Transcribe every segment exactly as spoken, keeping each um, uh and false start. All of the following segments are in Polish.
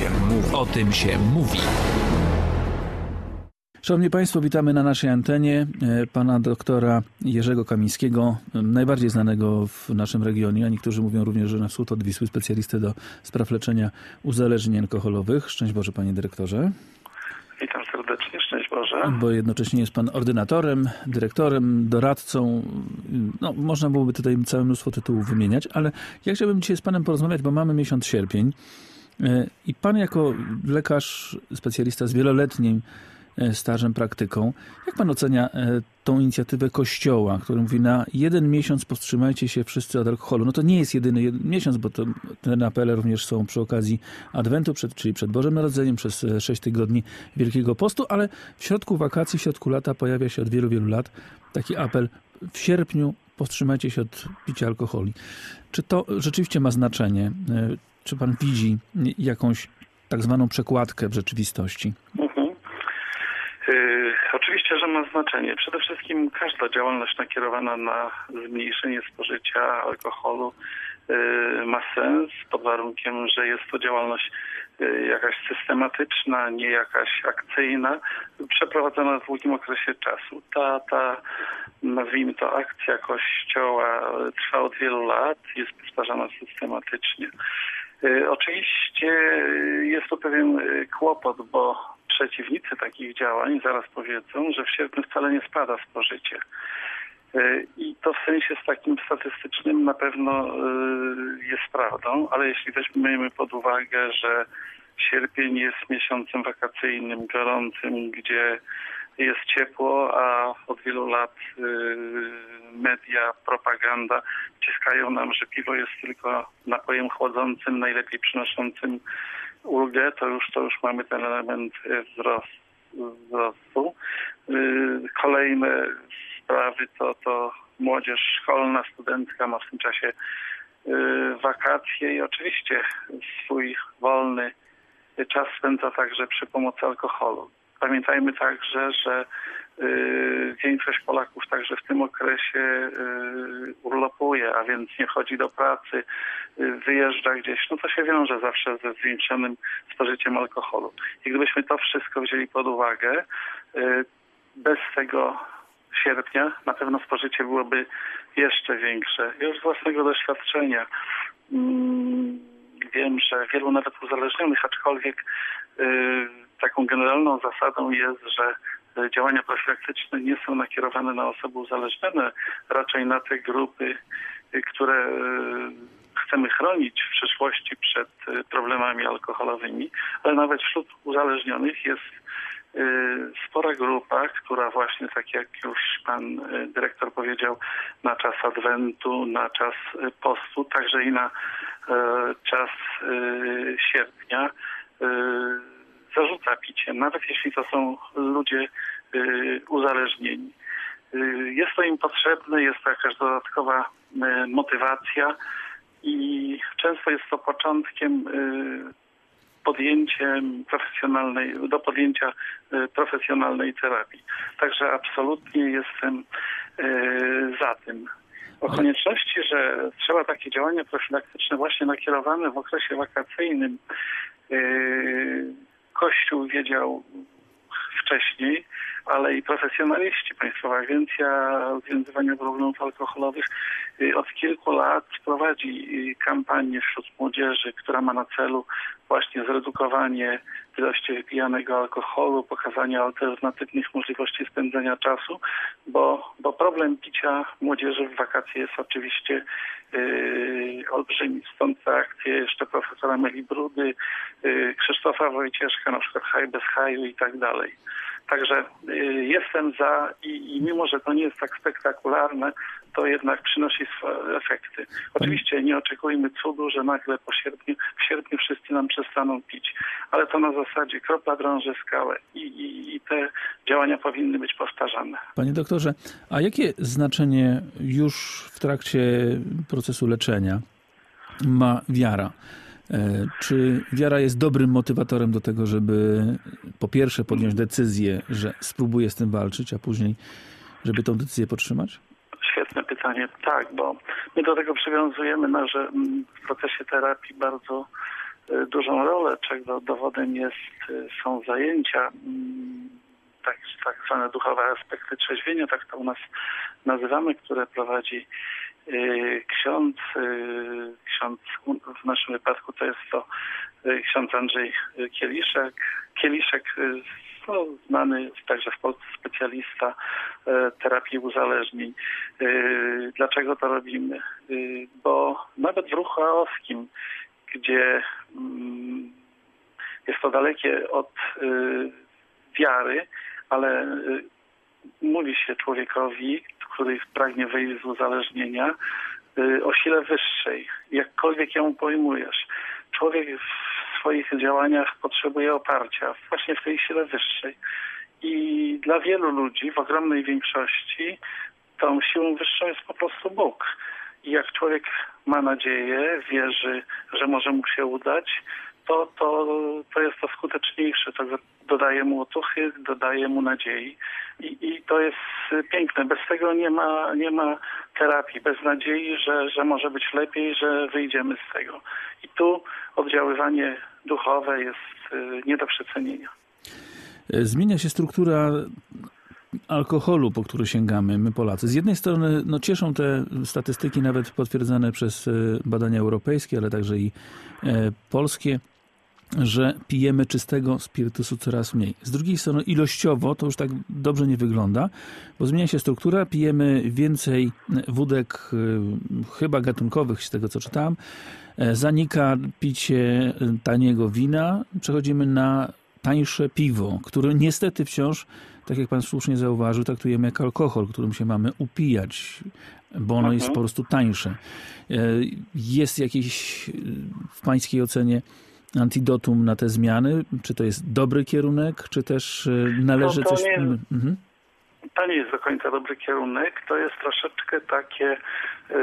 się mówi. O tym się mówi. Szanowni Państwo, witamy na naszej antenie pana doktora Jerzego Kamińskiego, najbardziej znanego w naszym regionie, a niektórzy mówią również, że na wschód od Wisły, specjalistę do spraw leczenia uzależnień alkoholowych. Szczęść Boże, panie dyrektorze. Witam serdecznie, szczęść Boże. Bo jednocześnie jest pan ordynatorem, dyrektorem, doradcą. No, można byłoby tutaj całe mnóstwo tytułów wymieniać, ale ja chciałbym dzisiaj z panem porozmawiać, bo mamy miesiąc sierpień i pan jako lekarz, specjalista z wieloletnim stażem, praktyką. Jak pan ocenia tą inicjatywę Kościoła, który mówi, na jeden miesiąc powstrzymajcie się wszyscy od alkoholu? No to nie jest jedyny jeden miesiąc, bo to, te apele również są przy okazji Adwentu, przed, czyli przed Bożym Narodzeniem, przez sześć tygodni Wielkiego Postu, ale w środku wakacji, w środku lata pojawia się od wielu, wielu lat taki apel w sierpniu powstrzymajcie się od picia alkoholi. Czy to rzeczywiście ma znaczenie? Czy pan widzi jakąś tak zwaną przekładkę w rzeczywistości? Yy, oczywiście, że ma znaczenie. Przede wszystkim każda działalność nakierowana na zmniejszenie spożycia alkoholu yy, ma sens pod warunkiem, że jest to działalność yy, jakaś systematyczna, nie jakaś akcyjna, przeprowadzona w długim okresie czasu. Ta, ta nazwijmy to akcja Kościoła trwa od wielu lat, jest powtarzana systematycznie. Yy, oczywiście jest to pewien kłopot, bo przeciwnicy takich działań zaraz powiedzą, że w sierpniu wcale nie spada spożycie. I to w sensie z takim statystycznym na pewno jest prawdą, ale jeśli weźmiemy pod uwagę, że sierpień jest miesiącem wakacyjnym, gorącym, gdzie jest ciepło, a od wielu lat media, propaganda wciskają nam, że piwo jest tylko napojem chłodzącym, najlepiej przynoszącym ulgę, to już, to już mamy ten element wzrostu. wzrostu. Kolejne sprawy to, to młodzież szkolna, studencka ma w tym czasie wakacje i oczywiście swój wolny czas spędza także przy pomocy alkoholu. Pamiętajmy także, że większość Polaków także w tym okresie urlopuje, a więc nie chodzi do pracy, wyjeżdża gdzieś, no to się wiąże zawsze ze zwiększonym spożyciem alkoholu. I gdybyśmy to wszystko wzięli pod uwagę, bez tego sierpnia na pewno spożycie byłoby jeszcze większe. Już z własnego doświadczenia wiem, że wielu nawet uzależnionych, aczkolwiek taką generalną zasadą jest, że działania profilaktyczne nie są nakierowane na osoby uzależnione, raczej na te grupy, które chcemy chronić w przyszłości przed problemami alkoholowymi, ale nawet wśród uzależnionych jest spora grupa, która właśnie, tak jak już pan dyrektor powiedział, na czas Adwentu, na czas postu, także i na czas sierpnia zarzuca picie, nawet jeśli to są ludzie y, uzależnieni. Y, jest to im potrzebne, jest to jakaś dodatkowa y, motywacja i często jest to początkiem y, podjęciem profesjonalnej, do podjęcia y, profesjonalnej terapii. Także absolutnie jestem y, za tym. O konieczności, że trzeba takie działania profilaktyczne właśnie nakierowane w okresie wakacyjnym y, Kościół wiedział wcześniej, ale i profesjonaliści, Państwowa Agencja Rozwiązywania Problemów Alkoholowych od kilku lat prowadzi kampanię wśród młodzieży, która ma na celu właśnie zredukowanie ilości wypijanego alkoholu, pokazanie alternatywnych możliwości spędzenia czasu, bo, bo problem picia młodzieży w wakacje jest oczywiście yy, olbrzymi. Stąd te akcje jeszcze profesora Meli Brudy, yy, Krzysztofa Wojcieszka, na przykład Haj bez haju i tak dalej. Także y, jestem za i, i mimo, że to nie jest tak spektakularne, to jednak przynosi swoje efekty. Oczywiście nie oczekujmy cudu, że nagle po sierpniu, w sierpniu wszyscy nam przestaną pić, ale to na zasadzie kropla drąży skałę i, i, i te działania powinny być powtarzane. Panie doktorze, a jakie znaczenie już w trakcie procesu leczenia ma wiara? Czy wiara jest dobrym motywatorem do tego, żeby po pierwsze podjąć decyzję, że spróbuję z tym walczyć, a później, żeby tą decyzję podtrzymać? Świetne pytanie. Tak, bo my do tego przywiązujemy na, że w procesie terapii bardzo dużą rolę, czego dowodem jest, są zajęcia, tak, tak zwane duchowe aspekty trzeźwienia, tak to u nas nazywamy, które prowadzi ksiądz, ksiądz w naszym wypadku to jest to ksiądz Andrzej Kieliszek, Kieliszek no, znany także w Polsce specjalista terapii uzależnień. Dlaczego to robimy? Bo nawet w ruchu aoskim, gdzie jest to dalekie od wiary, ale mówi się człowiekowi, który pragnie wyjść z uzależnienia, o sile wyższej, jakkolwiek ją pojmujesz. Człowiek w swoich działaniach potrzebuje oparcia właśnie w tej sile wyższej. I dla wielu ludzi, w ogromnej większości, tą siłą wyższą jest po prostu Bóg. I jak człowiek ma nadzieję, wierzy, że może mu się udać, to, to, to jest to skuteczniejsze. To dodaje mu otuchy, dodaje mu nadziei. I, i to jest piękne. Bez tego nie ma, nie ma terapii. Bez nadziei, że, że może być lepiej, że wyjdziemy z tego. I tu oddziaływanie duchowe jest nie do przecenienia. Zmienia się struktura alkoholu, po który sięgamy my Polacy. Z jednej strony no, cieszą te statystyki, nawet potwierdzane przez badania europejskie, ale także i e, polskie, że pijemy czystego spirytusu coraz mniej. Z drugiej strony ilościowo to już tak dobrze nie wygląda, bo zmienia się struktura, pijemy więcej wódek chyba gatunkowych, z tego co czytałem, zanika picie taniego wina, przechodzimy na tańsze piwo, które niestety wciąż, tak jak pan słusznie zauważył, traktujemy jak alkohol, którym się mamy upijać, bo ono jest po prostu tańsze. Jest jakieś w pańskiej ocenie antidotum na te zmiany? Czy to jest dobry kierunek, czy też należy no to coś... Nie, mhm. To nie jest do końca dobry kierunek. To jest troszeczkę takie, yy,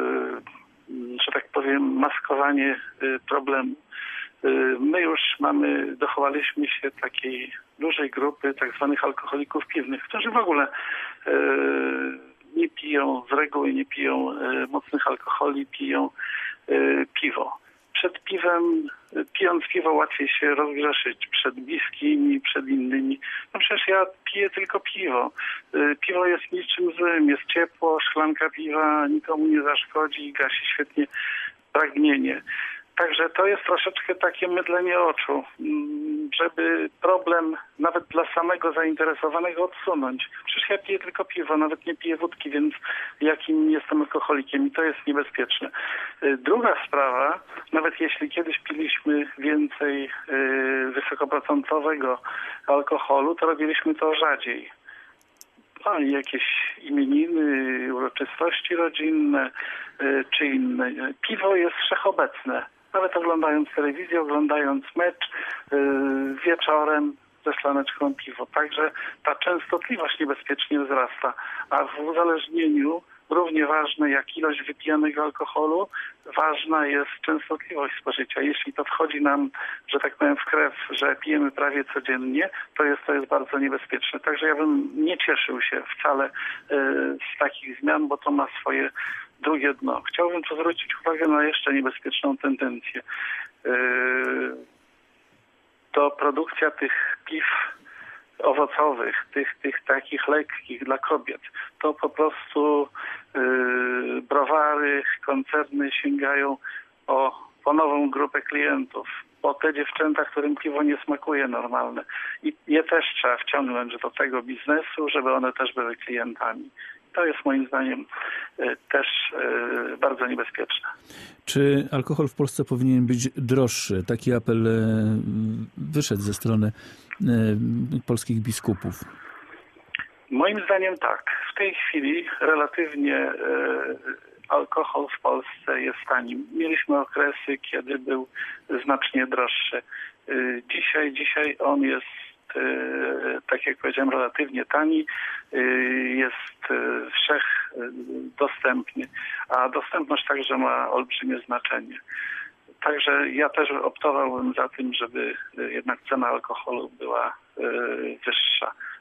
że tak powiem, maskowanie yy, problemu. Yy, my już mamy, dochowaliśmy się takiej dużej grupy tak zwanych alkoholików piwnych, którzy w ogóle yy, nie piją, z reguły nie piją yy, mocnych alkoholi, piją yy, piwo. Przed piwem, pijąc piwo łatwiej się rozgrzeszyć przed bliskimi, przed innymi. No przecież ja piję tylko piwo. Piwo jest niczym złym, jest ciepło, szklanka piwa nikomu nie zaszkodzi i gasi świetnie pragnienie. Także to jest troszeczkę takie mydlenie oczu, żeby problem nawet dla samego zainteresowanego odsunąć. Przecież ja piję tylko piwo, nawet nie piję wódki, więc jakim jestem alkoholikiem i to jest niebezpieczne. Druga sprawa, nawet jeśli kiedyś piliśmy więcej wysokoprocentowego alkoholu, to robiliśmy to rzadziej. No, jakieś imieniny, uroczystości rodzinne czy inne. Piwo jest wszechobecne. Nawet oglądając telewizję, oglądając mecz yy, wieczorem ze szklaneczką piwo. Także ta częstotliwość niebezpiecznie wzrasta. A w uzależnieniu równie ważne jak ilość wypijanego alkoholu, ważna jest częstotliwość spożycia. Jeśli to wchodzi nam, że tak powiem, w krew, że pijemy prawie codziennie, to jest to jest bardzo niebezpieczne. Także ja bym nie cieszył się wcale yy, z takich zmian, bo to ma swoje drugie dno. Chciałbym tu zwrócić uwagę na jeszcze niebezpieczną tendencję. Yy, to produkcja tych piw owocowych, tych, tych takich lekkich dla kobiet. To po prostu yy, browary, koncerny sięgają o, po nową grupę klientów. Po te dziewczęta, którym piwo nie smakuje normalne. I je też trzeba wciągnąć do tego biznesu, żeby one też były klientami. To jest moim zdaniem też bardzo niebezpieczne. Czy alkohol w Polsce powinien być droższy? Taki apel wyszedł ze strony polskich biskupów. Moim zdaniem tak. W tej chwili relatywnie alkohol w Polsce jest tani. Mieliśmy okresy, kiedy był znacznie droższy. Dzisiaj, dzisiaj on jest, tak jak powiedziałem, relatywnie tani, jest wszechdostępny, a dostępność także ma olbrzymie znaczenie. Także ja też optowałbym za tym, żeby jednak cena alkoholu była wyższa.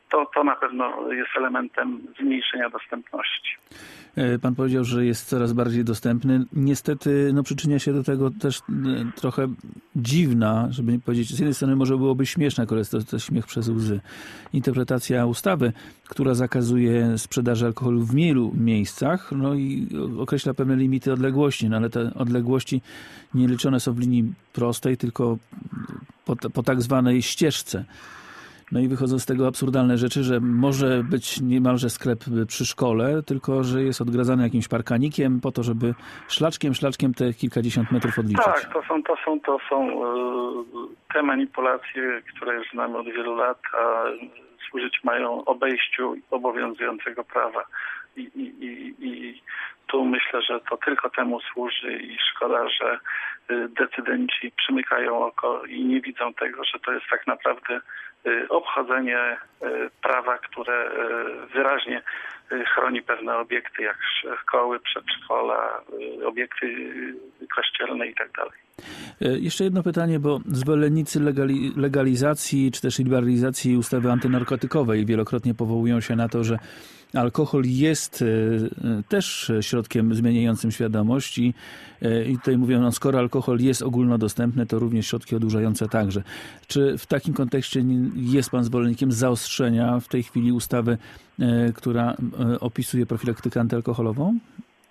to, to na pewno jest elementem zmniejszenia dostępności. Pan powiedział, że jest coraz bardziej dostępny. Niestety no, przyczynia się do tego też trochę dziwna, żeby nie powiedzieć, z jednej strony może byłoby śmieszne, ale jest to, to śmiech przez łzy, interpretacja ustawy, która zakazuje sprzedaży alkoholu w wielu miejscach, no i określa pewne limity odległości, no ale te odległości nie liczone są w linii prostej, tylko po, po tak zwanej ścieżce. No i wychodzą z tego absurdalne rzeczy, że może być niemalże sklep przy szkole, tylko że jest odgradzany jakimś parkanikiem po to, żeby szlaczkiem, szlaczkiem te kilkadziesiąt metrów odliczyć. Tak, to są, to są, to są te manipulacje, które już znamy od wielu lat, a służyć mają obejściu obowiązującego prawa. I, i, i, i tu myślę, że to tylko temu służy i szkoda, że decydenci przymykają oko i nie widzą tego, że to jest tak naprawdę obchodzenie prawa, które wyraźnie chroni pewne obiekty, jak szkoły, przedszkola, obiekty kościelne i tak dalej. Jeszcze jedno pytanie, bo zwolennicy legali- legalizacji czy też liberalizacji ustawy antynarkotykowej wielokrotnie powołują się na to, że alkohol jest też środkiem zmieniającym świadomość i, i tutaj mówią, no skoro alkohol jest ogólnodostępny, to również środki odurzające także. Czy w takim kontekście jest pan zwolennikiem zaostrzenia w tej chwili ustawy, która opisuje profilaktykę antyalkoholową?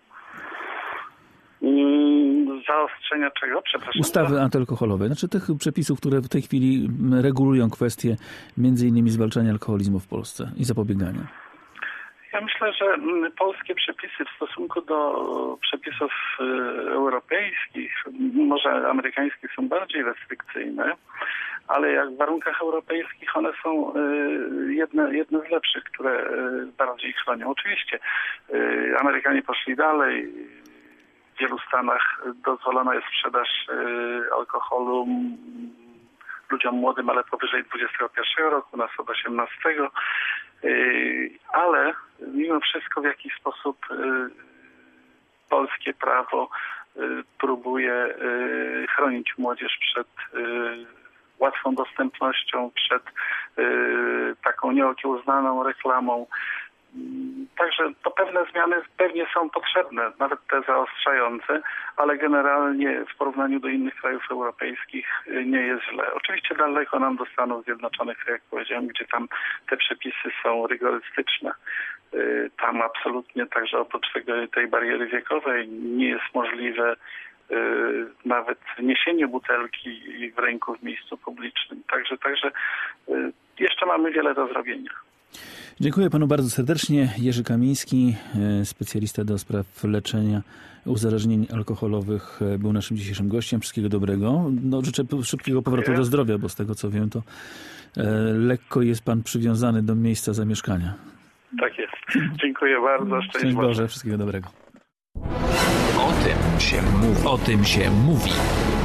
Zaostrzenia czego? Przepraszam. Ustawy antyalkoholowej. Znaczy tych przepisów, które w tej chwili regulują kwestie między innymi zwalczania alkoholizmu w Polsce i zapobiegania. Ja myślę, że polskie przepisy w stosunku do przepisów europejskich, może amerykańskich, są bardziej restrykcyjne, ale jak w warunkach europejskich one są jedne, jedne z lepszych, które bardziej chronią. Oczywiście Amerykanie poszli dalej. W wielu stanach dozwolona jest sprzedaż alkoholu ludziom młodym, ale powyżej dwudziestego pierwszego roku, nas od osiemnastego. Ale mimo wszystko w jakiś sposób polskie prawo próbuje chronić młodzież przed łatwą dostępnością, przed taką nieokiełznaną reklamą. Także to pewne zmiany pewnie są potrzebne, nawet te zaostrzające, ale generalnie w porównaniu do innych krajów europejskich nie jest źle. Oczywiście daleko nam do Stanów Zjednoczonych, jak powiedziałem, gdzie tam te przepisy są rygorystyczne. Tam absolutnie także oprócz tego, tej bariery wiekowej nie jest możliwe nawet niesienie butelki w ręku w miejscu publicznym. Także, także jeszcze mamy wiele do zrobienia. Dziękuję panu bardzo serdecznie. Jerzy Kamiński, specjalista do spraw leczenia uzależnień alkoholowych, był naszym dzisiejszym gościem. Wszystkiego dobrego. No, życzę szybkiego powrotu do zdrowia, bo z tego co wiem, to lekko jest pan przywiązany do miejsca zamieszkania. Tak jest. Dziękuję bardzo. Szczęść Szczęść Boże. Wszystkiego dobrego. O tym się mówi. O tym się mówi.